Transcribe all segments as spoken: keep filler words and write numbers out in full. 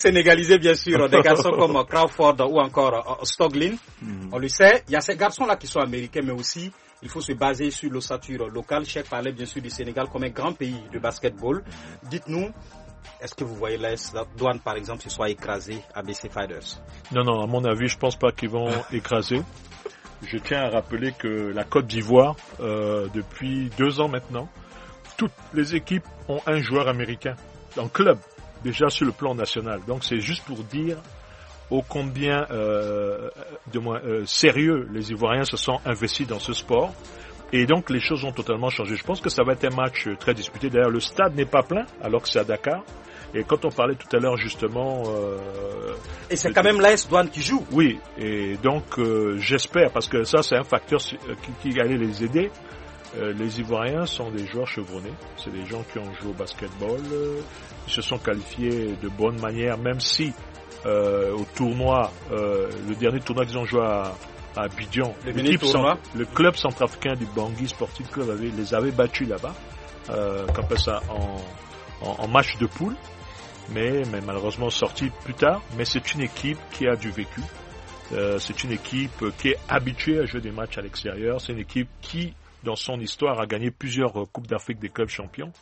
sénégalisés, bien sûr, des garçons comme Crawford ou encore uh, Stoglin. Mm. On le sait, il y a ces garçons-là qui sont américains, mais aussi, il faut se baser sur l'ossature locale. Cheikh parlait bien sûr du Sénégal comme un grand pays de basketball. Dites-nous, est-ce que vous voyez l'A S Douane, par exemple, se soit écrasé à B C Fighters? Non, non, à mon avis, je pense pas qu'ils vont écraser. Je tiens à rappeler que la Côte d'Ivoire, euh, depuis deux ans maintenant, toutes les équipes ont un joueur américain en club, déjà sur le plan national. Donc c'est juste pour dire ô combien euh, de moins, euh, sérieux les Ivoiriens se sont investis dans ce sport. Et donc les choses ont totalement changé. Je pense que ça va être un match très disputé. D'ailleurs, le stade n'est pas plein alors que c'est à Dakar. Et quand on parlait tout à l'heure justement... Euh, et c'est quand même l'A S Douane qui joue. Oui, et donc euh, j'espère, parce que ça c'est un facteur qui, qui allait les aider. Euh, les Ivoiriens sont des joueurs chevronnés. C'est des gens qui ont joué au basketball. Euh, ils se sont qualifiés de bonne manière, même si euh, au tournoi, euh, le dernier tournoi qu'ils ont joué à, à Abidjan, cent, le club centrafricain du Bangui Sporting Club avait, les avait battus là-bas, euh, qu'on appelle ça en, en, en match de poule. Mais, mais malheureusement sorti plus tard. Mais c'est une équipe qui a du vécu. Euh, c'est une équipe qui est habituée à jouer des matchs à l'extérieur. C'est une équipe qui, dans son histoire, a gagné plusieurs Coupes d'Afrique des clubs champions.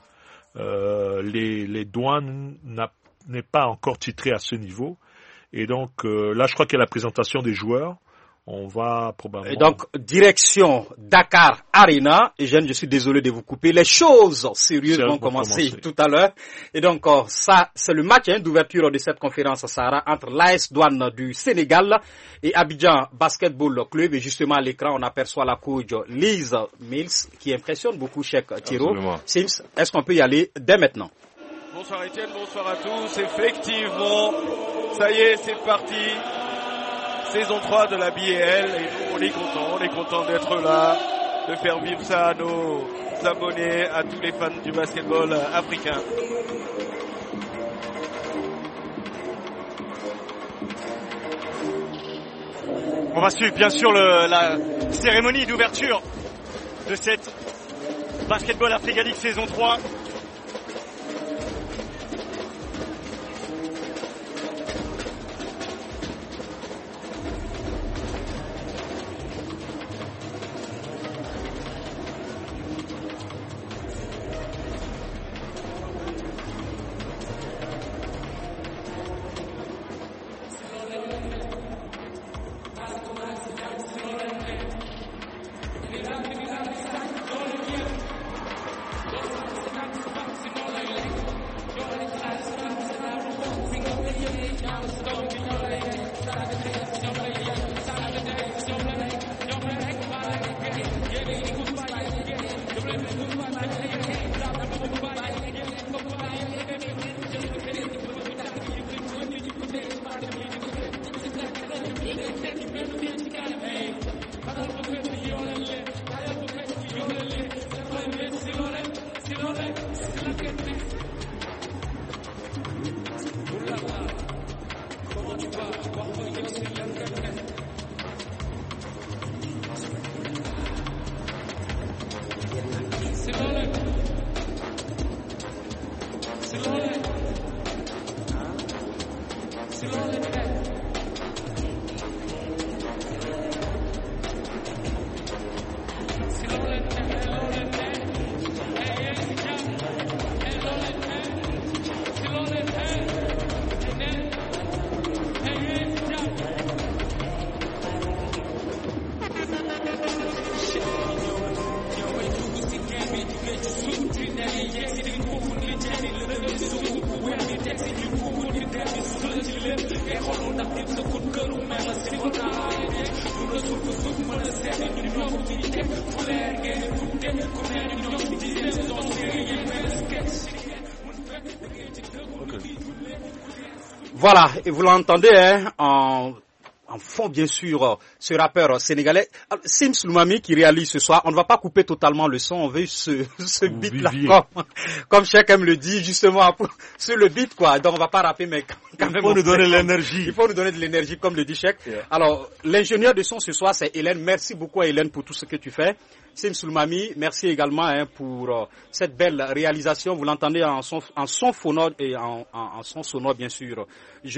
Euh, les, les Douanes n'est pas encore titré à ce niveau. Et donc euh, là, je crois qu'il y a la présentation des joueurs. On va probablement... Et donc, direction Dakar Arena. Et Jeanne, je suis désolé de vous couper. Les choses sérieuses vont commencer, commencer tout à l'heure. Et donc, ça, c'est le match hein, d'ouverture de cette conférence Sahara entre l'A S Douane du Sénégal et Abidjan Basketball Club. Et justement, à l'écran, on aperçoit la coach Lise Mills qui impressionne beaucoup Cheikh Thiro. Sims, est-ce qu'on peut y aller dès maintenant? Bonsoir Étienne, bonsoir à tous. Effectivement, ça y est, c'est parti. Saison trois de la B L et nous on est contents, on est contents d'être là, de faire vivre ça à nos abonnés, à tous les fans du basketball africain. On va suivre bien sûr le, la cérémonie d'ouverture de cette Basketball Africa League saison trois. Voilà, et vous l'entendez, hein, en en fond, bien sûr, ce rappeur sénégalais. Sim Sloumami qui réalise ce soir. On ne va pas couper totalement le son. On veut ce, ce beat-là, comme, comme chacun me le dit, justement, sur le beat, quoi. Donc, on va pas rapper, mais quand même. Il faut nous donner l'énergie. Il faut nous donner de l'énergie, comme le dit Cheikh. Yeah. Alors, l'ingénieur de son ce soir, c'est Hélène. Merci beaucoup à Hélène pour tout ce que tu fais. Sim Sloumami, merci également hein, pour euh, cette belle réalisation. Vous l'entendez en son, en son sonore et en, en, en son sonore, bien sûr. Je